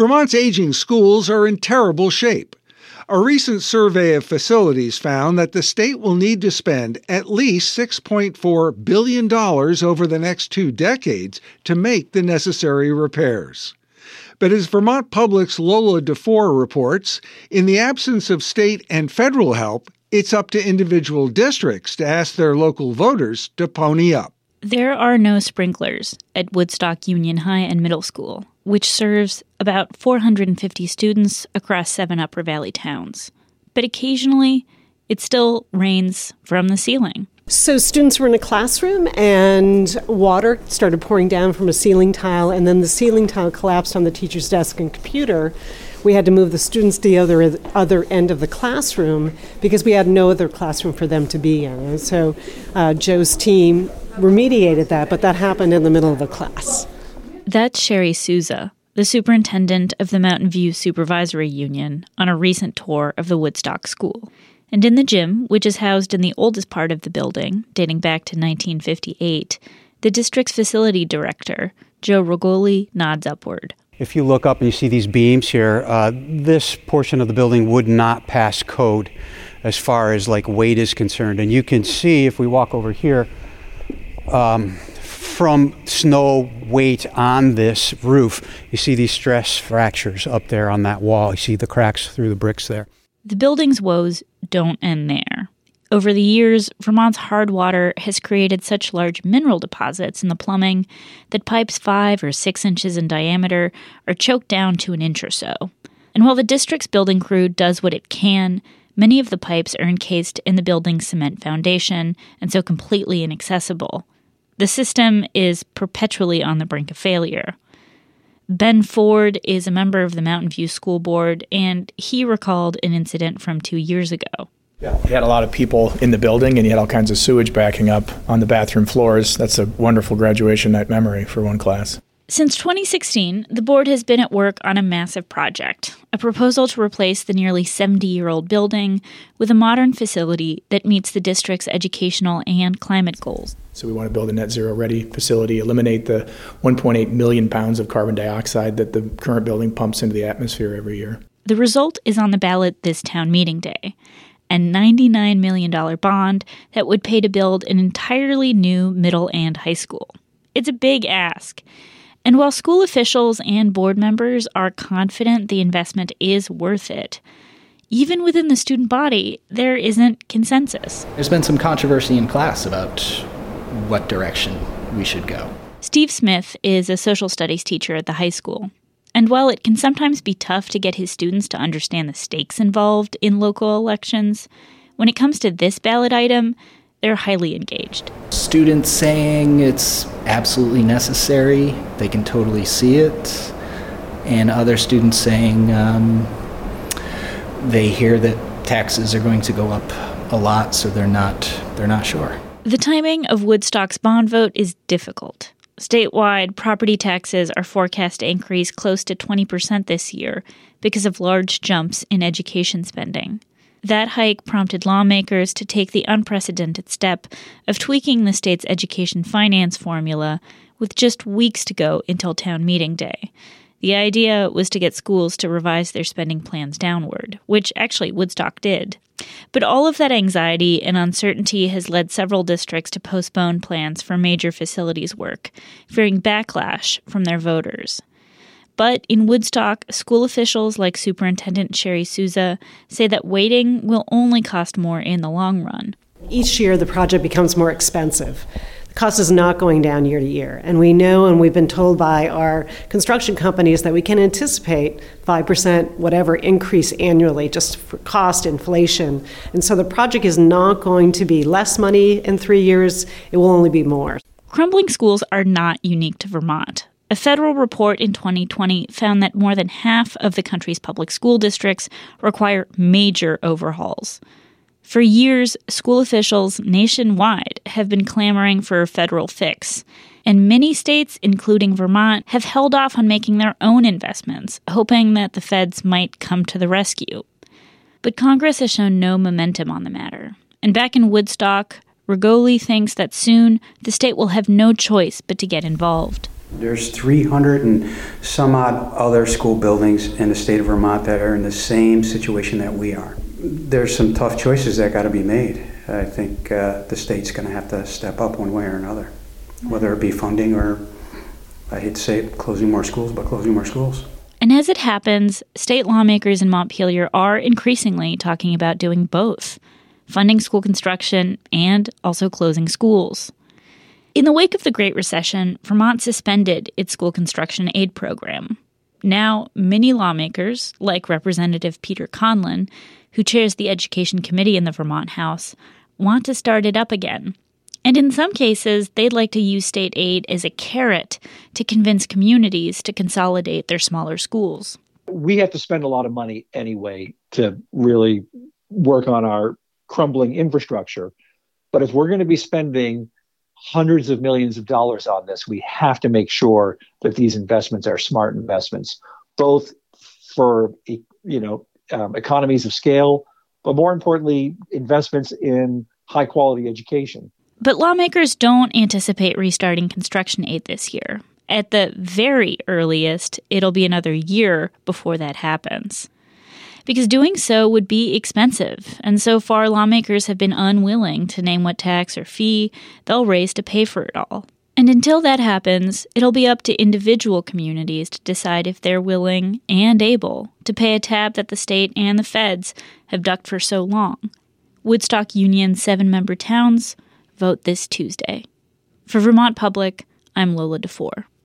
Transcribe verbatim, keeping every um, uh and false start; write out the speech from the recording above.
Vermont's aging schools are in terrible shape. A recent survey of facilities found that the state will need to spend at least six point four billion dollars over the next two decades to make the necessary repairs. But as Vermont Public's Lola DeFore reports, in the absence of state and federal help, it's up to individual districts to ask their local voters to pony up. There are no sprinklers at Woodstock Union High and Middle School, which serves about four hundred fifty students across seven Upper Valley towns. But occasionally, it still rains from the ceiling. So students were in a classroom and water started pouring down from a ceiling tile, and then the ceiling tile collapsed on the teacher's desk and computer. We had to move the students to the other, other end of the classroom because we had no other classroom for them to be in. And so uh, Joe's team remediated that, but that happened in the middle of a class. That's Sherry Souza, the superintendent of the Mountain View Supervisory Union, on a recent tour of the Woodstock School. And in the gym, which is housed in the oldest part of the building, dating back to nineteen fifty-eight, the district's facility director, Joe Rogoli, nods upward. If you look up and you see these beams here, uh, this portion of the building would not pass code as far as like weight is concerned. And you can see, if we walk over here, um, from snow weight on this roof, you see these stress fractures up there on that wall. You see the cracks through the bricks there. The building's woes don't end there. Over the years, Vermont's hard water has created such large mineral deposits in the plumbing that pipes five or six inches in diameter are choked down to an inch or so. And while the district's building crew does what it can, many of the pipes are encased in the building's cement foundation and so completely inaccessible. The system is perpetually on the brink of failure. Ben Ford is a member of the Mountain View School Board, and he recalled an incident from two years ago. Yeah, you had a lot of people in the building, and you had all kinds of sewage backing up on the bathroom floors. That's a wonderful graduation night memory for one class. Since twenty sixteen, the board has been at work on a massive project, a proposal to replace the nearly seventy-year-old building with a modern facility that meets the district's educational and climate goals. So we want to build a net zero ready facility, eliminate the one point eight million pounds of carbon dioxide that the current building pumps into the atmosphere every year. The result is on the ballot this town meeting day, a ninety-nine million dollars bond that would pay to build an entirely new middle and high school. It's a big ask. And while school officials and board members are confident the investment is worth it, even within the student body, there isn't consensus. There's been some controversy in class about what direction we should go. Steve Smith is a social studies teacher at the high school. And while it can sometimes be tough to get his students to understand the stakes involved in local elections, when it comes to this ballot item, they're highly engaged. Students saying it's absolutely necessary, they can totally see it, and other students saying um, they hear that taxes are going to go up a lot, so they're not they're not sure. The timing of Woodstock's bond vote is difficult. Statewide, property taxes are forecast to increase close to twenty percent this year because of large jumps in education spending. That hike prompted lawmakers to take the unprecedented step of tweaking the state's education finance formula with just weeks to go until town meeting day. The idea was to get schools to revise their spending plans downward, which actually Woodstock did. But all of that anxiety and uncertainty has led several districts to postpone plans for major facilities work, fearing backlash from their voters. But in Woodstock, school officials like Superintendent Sherry Souza say that waiting will only cost more in the long run. Each year, the project becomes more expensive. The cost is not going down year to year. And we know, and we've been told by our construction companies, that we can anticipate five percent whatever increase annually just for cost inflation. And so the project is not going to be less money in three years. It will only be more. Crumbling schools are not unique to Vermont. A federal report in twenty twenty found that more than half of the country's public school districts require major overhauls. For years, school officials nationwide have been clamoring for a federal fix, and many states, including Vermont, have held off on making their own investments, hoping that the feds might come to the rescue. But Congress has shown no momentum on the matter, and back in Woodstock, Rogoli thinks that soon the state will have no choice but to get involved. There's three hundred and some odd other school buildings in the state of Vermont that are in the same situation that we are. There's some tough choices that got to be made. I think uh, the state's going to have to step up one way or another, whether it be funding or, I hate to say it, closing more schools, but closing more schools. And as it happens, state lawmakers in Montpelier are increasingly talking about doing both, funding school construction and also closing schools. In the wake of the Great Recession, Vermont suspended its school construction aid program. Now, many lawmakers, like Representative Peter Conlon, who chairs the Education Committee in the Vermont House, want to start it up again. And in some cases, they'd like to use state aid as a carrot to convince communities to consolidate their smaller schools. We have to spend a lot of money anyway to really work on our crumbling infrastructure. But if we're going to be spending hundreds of millions of dollars on this, we have to make sure that these investments are smart investments, both for, you know, um, economies of scale, but more importantly, investments in high quality education. But lawmakers don't anticipate restarting construction aid this year. At the very earliest, it'll be another year before that happens. Because doing so would be expensive, and so far lawmakers have been unwilling to name what tax or fee they'll raise to pay for it all. And until that happens, it'll be up to individual communities to decide if they're willing and able to pay a tab that the state and the feds have ducked for so long. Woodstock Union's seven-member towns vote this Tuesday. For Vermont Public, I'm Lola DeFore.